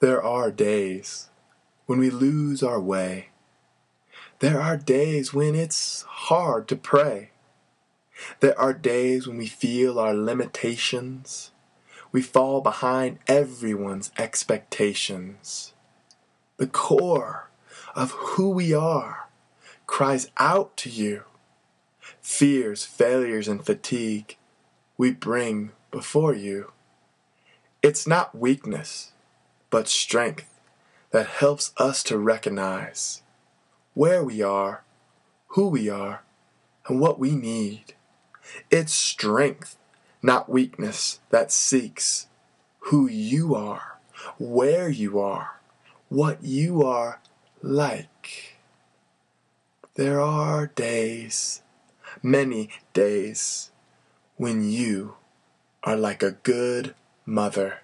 There are days when we lose our way. There are days when it's hard to pray. There are days when we feel our limitations. We fall behind everyone's expectations. The core of who we are cries out to you. Fears, failures, and fatigue we bring before you. It's not weakness, but strength that helps us to recognize where we are, who we are, and what we need. It's strength, not weakness, that seeks who you are, where you are, what you are like. There are days, many days, when you are like a good mother.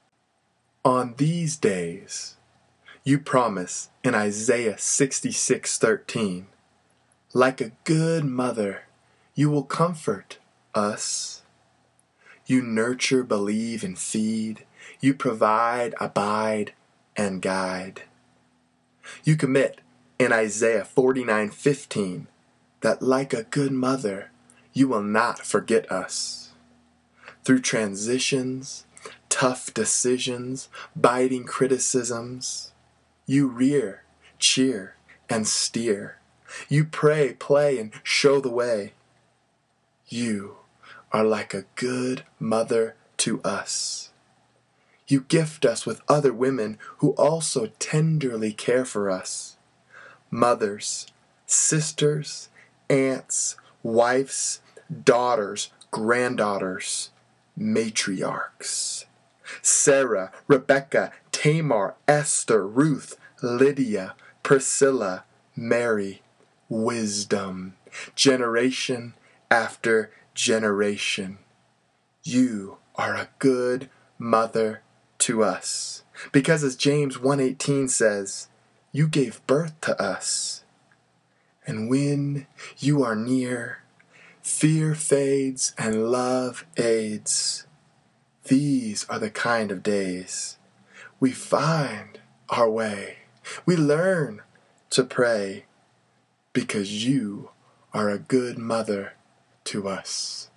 On these days, you promise in Isaiah 66:13, like a good mother, you will comfort us. You nurture, believe, and feed. You provide, abide, and guide. You commit in Isaiah 49:15 that like a good mother, you will not forget us. Through transitions, tough decisions, biting criticisms, you rear, cheer, and steer. You pray, play, and show the way. You are like a good mother to us. You gift us with other women who also tenderly care for us. Mothers, sisters, aunts, wives, daughters, granddaughters, matriarchs. Sarah, Rebecca, Tamar, Esther, Ruth, Lydia, Priscilla, Mary, wisdom, generation after generation. You are a good mother to us. Because as James 1:18 says, you gave birth to us. And when you are near, fear fades and love aids. These are the kind of days we find our way. We learn to pray because you are a good mother to us.